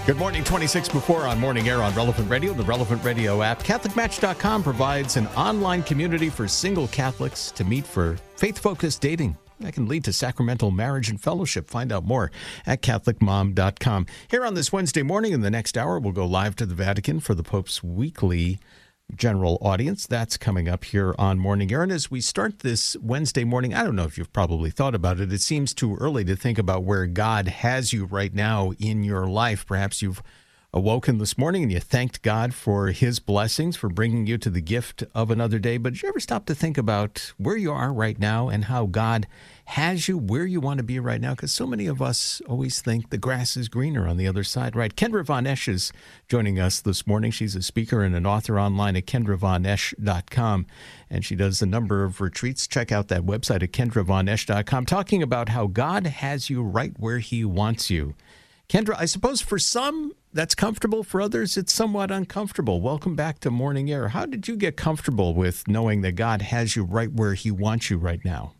Good morning, 26 before on Morning Air on Relevant Radio, the Relevant Radio app. CatholicMatch.com provides an online community for single Catholics to meet for faith-focused dating. That can lead to sacramental marriage and fellowship. Find out more at CatholicMom.com. Here on this Wednesday morning, in the next hour, we'll go live to the Vatican for the Pope's weekly general audience. That's coming up here on Morning Air. And as we start this Wednesday morning, I don't know if you've probably thought about it. It seems too early to think about where God has you right now in your life. Perhaps you've awoken this morning and you thanked God for his blessings, for bringing you to the gift of another day. But did you ever stop to think about where you are right now and how God has you where you want to be right now? Because so many of us always think the grass is greener on the other side, right? Kendra Von Esch is joining us this morning. She's a speaker and an author online at KendraVonEsch.com, and she does a number of retreats. Check out that website at KendraVonEsch.com, talking about how God has you right where he wants you. Kendra, I suppose for some that's comfortable, for others it's somewhat uncomfortable. Welcome back to Morning Air. How did you get comfortable with knowing that God has you right where he wants you right now?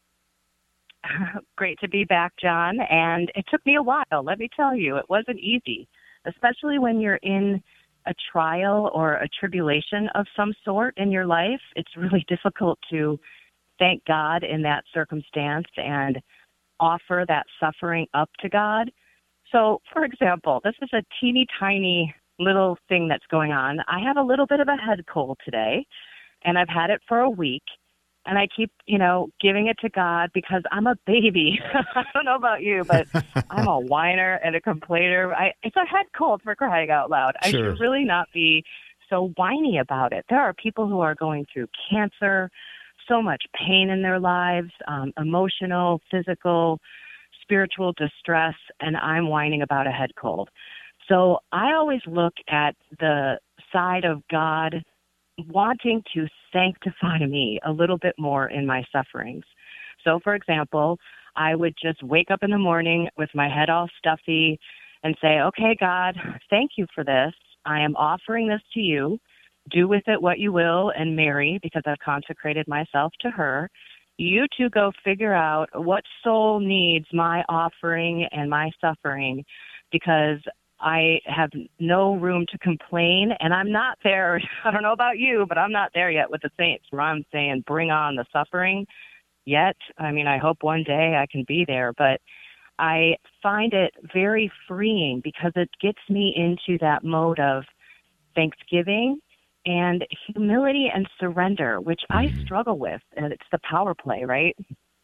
Great to be back, John. And it took me a while. Let me tell you, it wasn't easy, especially when you're in a trial or a tribulation of some sort in your life. It's really difficult to thank God in that circumstance and offer that suffering up to God. So, for example, this is a teeny tiny little thing that's going on. I have a little bit of a head cold today, and I've had it for a week. And I keep, giving it to God because I'm a baby. I don't know about you, but I'm a whiner and a complainer. It's a head cold, for crying out loud. Sure. I should really not be so whiny about it. There are people who are going through cancer, so much pain in their lives, emotional, physical, spiritual distress, and I'm whining about a head cold. So I always look at the side of God wanting to sanctify me a little bit more in my sufferings. So, for example, I would just wake up in the morning with my head all stuffy and say, okay, God, thank you for this. I am offering this to you. Do with it what you will, and Mary, because I've consecrated myself to her. You two go figure out what soul needs my offering and my suffering, because I have no room to complain, and I'm not there. I don't know about you, but I'm not there yet with the saints where I'm saying, bring on the suffering yet. I mean, I hope one day I can be there, but I find it very freeing because it gets me into that mode of thanksgiving and humility and surrender, which I struggle with. And it's the power play, right?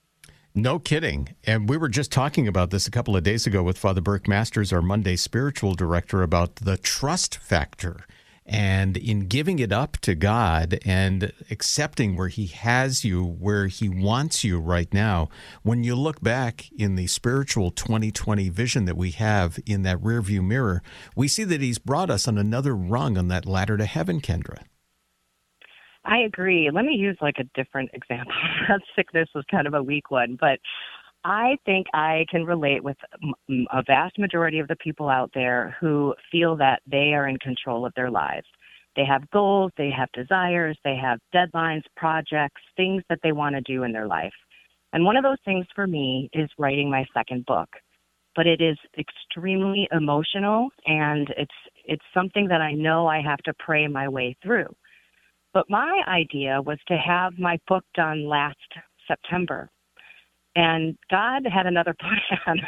No kidding. And we were just talking about this a couple of days ago with Father Burke Masters, our Monday spiritual director, about the trust factor. And in giving it up to God and accepting where he has you, where he wants you right now, when you look back in the spiritual 2020 vision that we have in that rearview mirror, we see that he's brought us on another rung on that ladder to heaven, Kendra. I agree. Let me use a different example. Sickness was kind of a weak one, but I think I can relate with a vast majority of the people out there who feel that they are in control of their lives. They have goals, they have desires, they have deadlines, projects, things that they want to do in their life. And one of those things for me is writing my second book. But it is extremely emotional, and it's something that I know I have to pray my way through. But my idea was to have my book done last September. And God had another plan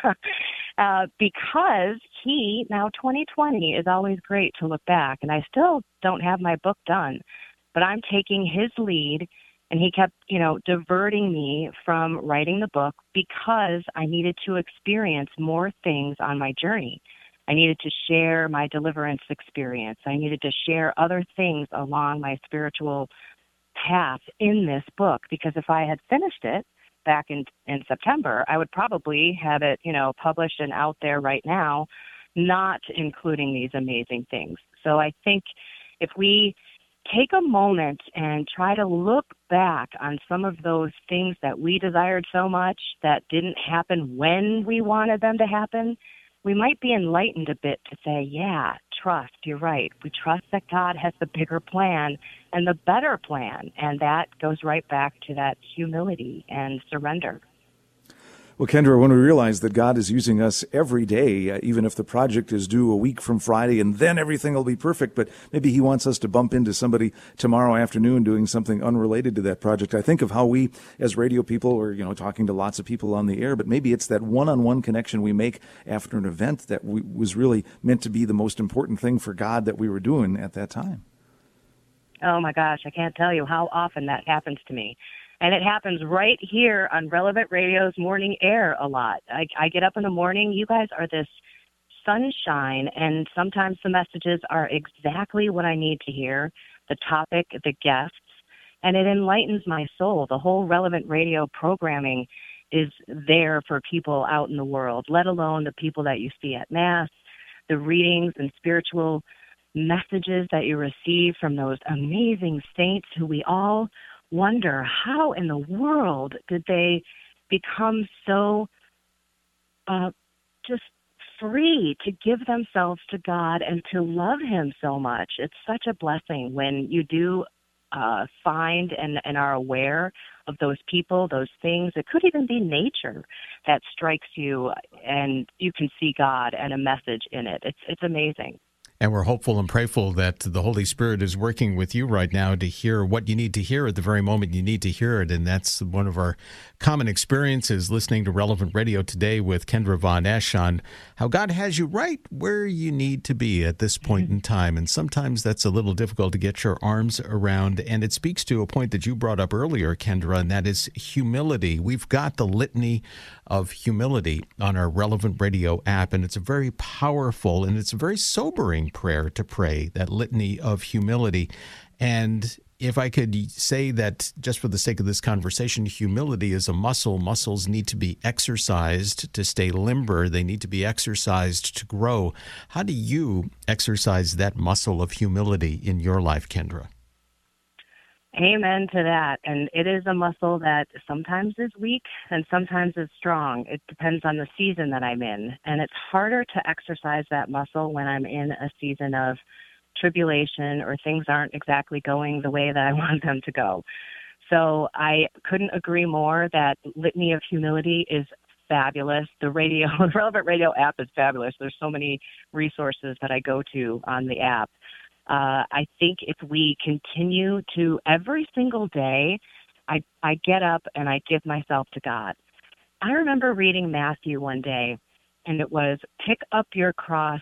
because now 2020 is always great to look back. And I still don't have my book done, but I'm taking his lead. And he kept, diverting me from writing the book because I needed to experience more things on my journey. I needed to share my deliverance experience. I needed to share other things along my spiritual path in this book, because if I had finished it back in September, I would probably have it, published and out there right now, not including these amazing things. So I think if we take a moment and try to look back on some of those things that we desired so much that didn't happen when we wanted them to happen, we might be enlightened a bit to say, yeah, trust, you're right. We trust that God has the bigger plan and the better plan. And that goes right back to that humility and surrender. Well, Kendra, when we realize that God is using us every day, even if the project is due a week from Friday and then everything will be perfect, but maybe he wants us to bump into somebody tomorrow afternoon doing something unrelated to that project. I think of how we, as radio people, are, talking to lots of people on the air, but maybe it's that one-on-one connection we make after an event that was really meant to be the most important thing for God that we were doing at that time. Oh, my gosh, I can't tell you how often that happens to me. And it happens right here on Relevant Radio's Morning Air a lot. I get up in the morning. You guys are this sunshine, and sometimes the messages are exactly what I need to hear, the topic, the guests, and it enlightens my soul. The whole Relevant Radio programming is there for people out in the world, let alone the people that you see at Mass, the readings and spiritual messages that you receive from those amazing saints who we all wonder how in the world did they become so just free to give themselves to God and to love him so much. It's such a blessing when you do find and are aware of those people, those things. It could even be nature that strikes you and you can see God and a message in it. It's amazing. And we're hopeful and prayerful that the Holy Spirit is working with you right now to hear what you need to hear at the very moment you need to hear it. And that's one of our common experiences listening to Relevant Radio today with Kendra Von Esch on how God has you right where you need to be at this point in time. And sometimes that's a little difficult to get your arms around. And it speaks to a point that you brought up earlier, Kendra, and that is humility. We've got the litany of humility on our Relevant Radio app, and it's a very powerful and it's a very sobering prayer to pray, that litany of humility. And if I could say that just for the sake of this conversation, humility is a muscle. Muscles need to be exercised to stay limber. They need to be exercised to grow. How do you exercise that muscle of humility in your life, Kendra? Amen to that. And it is a muscle that sometimes is weak and sometimes is strong. It depends on the season that I'm in. And it's harder to exercise that muscle when I'm in a season of tribulation or things aren't exactly going the way that I want them to go. So I couldn't agree more that Litany of Humility is fabulous. The Relevant Radio app is fabulous. There's so many resources that I go to on the app. I think if we continue to every single day, I get up and I give myself to God. I remember reading Matthew one day, and it was, pick up your cross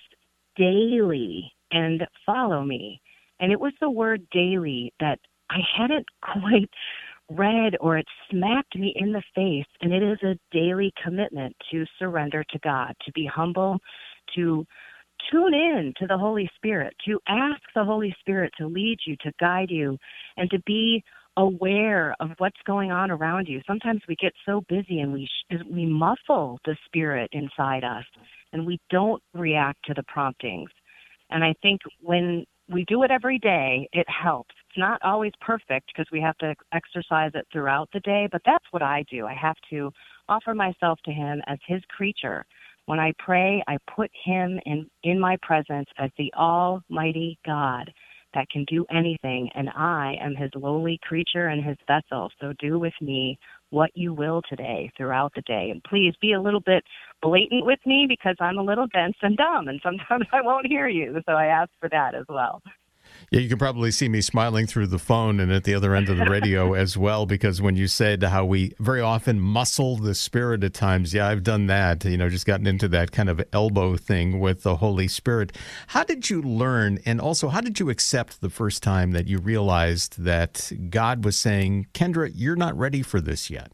daily and follow me. And it was the word daily that I hadn't quite read, or it smacked me in the face. And it is a daily commitment to surrender to God, to be humble, to tune in to the Holy Spirit, to ask the Holy Spirit to lead you, to guide you, and to be aware of what's going on around you. Sometimes we get so busy and we muffle the Spirit inside us, and we don't react to the promptings. And I think when we do it every day, it helps. It's not always perfect because we have to exercise it throughout the day, but that's what I do. I have to offer myself to him as his creature. When I pray, I put him in my presence as the almighty God that can do anything, and I am his lowly creature and his vessel. So do with me what you will today throughout the day. And please be a little bit blatant with me because I'm a little dense and dumb, and sometimes I won't hear you. So I ask for that as well. Yeah, you can probably see me smiling through the phone and at the other end of the radio as well, because when you said how we very often muscle the Spirit at times, yeah, I've done that, just gotten into that kind of elbow thing with the Holy Spirit. How did you learn, and also how did you accept the first time that you realized that God was saying, Kendra, you're not ready for this yet?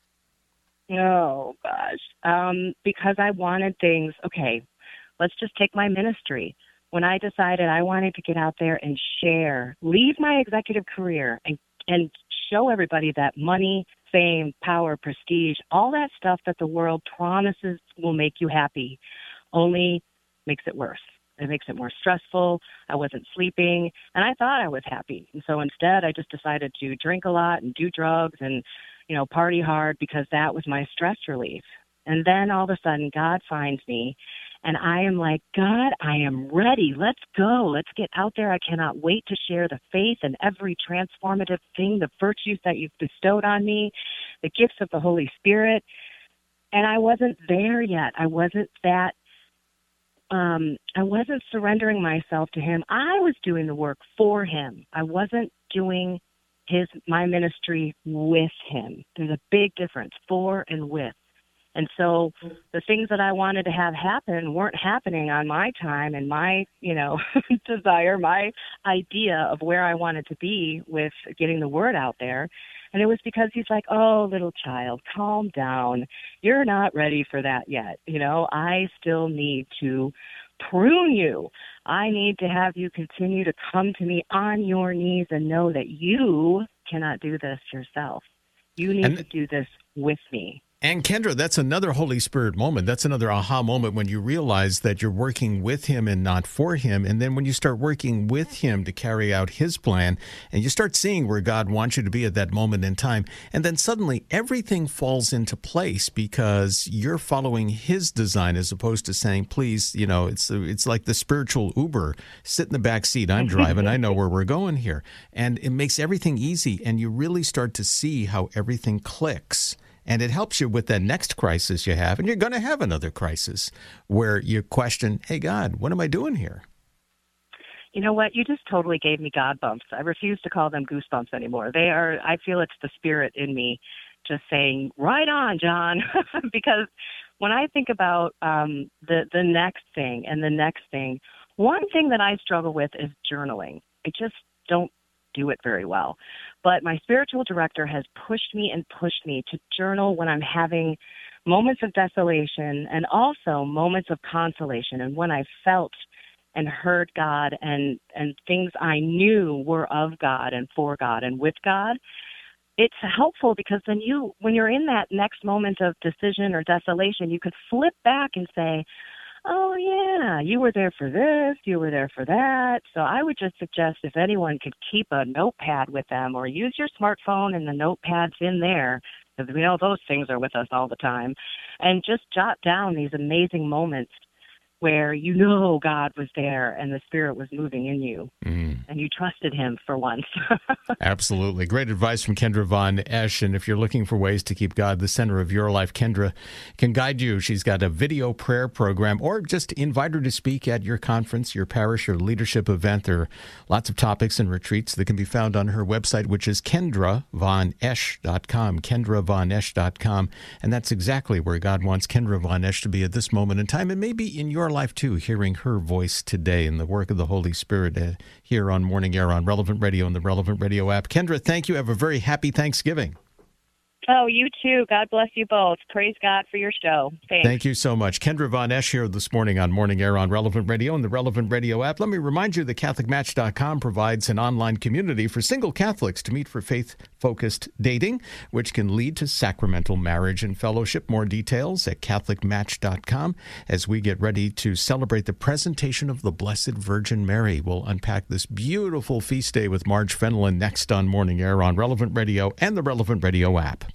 Oh, gosh. Because I wanted things, okay, let's just take my ministry. When I decided I wanted to get out there and share, leave my executive career and show everybody that money, fame, power, prestige, all that stuff that the world promises will make you happy only makes it worse. It makes it more stressful. I wasn't sleeping, and I thought I was happy. And so instead, I just decided to drink a lot and do drugs and, party hard because that was my stress relief. And then all of a sudden, God finds me, and I am like, God, I am ready. Let's go. Let's get out there. I cannot wait to share the faith and every transformative thing, the virtues that you've bestowed on me, the gifts of the Holy Spirit. And I wasn't there yet. I wasn't surrendering myself to him. I was doing the work for him. I wasn't doing my ministry with him. There's a big difference, for and with. And so the things that I wanted to have happen weren't happening on my time and my, desire, my idea of where I wanted to be with getting the word out there. And it was because he's like, oh, little child, calm down. You're not ready for that yet. I still need to prune you. I need to have you continue to come to me on your knees and know that you cannot do this yourself. You need to do this with me. And Kendra, that's another Holy Spirit moment. That's another aha moment when you realize that you're working with him and not for him. And then when you start working with him to carry out his plan, and you start seeing where God wants you to be at that moment in time, and then suddenly everything falls into place because you're following his design as opposed to saying, please, it's like the spiritual Uber. Sit in the back seat. I'm driving. I know where we're going here. And it makes everything easy. And you really start to see how everything clicks. And it helps you with that next crisis you have. And you're going to have another crisis where you question, hey, God, what am I doing here? You know what? You just totally gave me God bumps. I refuse to call them goosebumps anymore. I feel it's the spirit in me just saying, right on, John. Because when I think about the next thing and the next thing, one thing that I struggle with is journaling. I just don't do it very well. But my spiritual director has pushed me to journal when I'm having moments of desolation and also moments of consolation, and when I felt and heard God and things I knew were of God and for God and with God. It's helpful because then when you're in that next moment of decision or desolation, you could flip back and say, oh, yeah, you were there for this, you were there for that. So I would just suggest if anyone could keep a notepad with them or use your smartphone and the notepad's in there, because we know those things are with us all the time, and just jot down these amazing moments where God was there and the Spirit was moving in you, and you trusted him for once. Absolutely. Great advice from Kendra Von Esch. And if you're looking for ways to keep God the center of your life, Kendra can guide you. She's got a video prayer program, or just invite her to speak at your conference, your parish, or leadership event. There are lots of topics and retreats that can be found on her website, which is KendraVonEsch.com, KendraVonEsch.com. And that's exactly where God wants Kendra Von Esch to be at this moment in time, and maybe in your life too, hearing her voice today in the work of the Holy Spirit here on Morning Air on Relevant Radio and the Relevant Radio app. Kendra, thank you. Have a very happy Thanksgiving. Oh, you too. God bless you both. Praise God for your show. Thanks. Thank you so much. Kendra Von Esch here this morning on Morning Air on Relevant Radio and the Relevant Radio app. Let me remind you that CatholicMatch.com provides an online community for single Catholics to meet for faith-focused dating, which can lead to sacramental marriage and fellowship. More details at CatholicMatch.com. As we get ready to celebrate the presentation of the Blessed Virgin Mary, we'll unpack this beautiful feast day with Marge Fenelon next on Morning Air on Relevant Radio and the Relevant Radio app.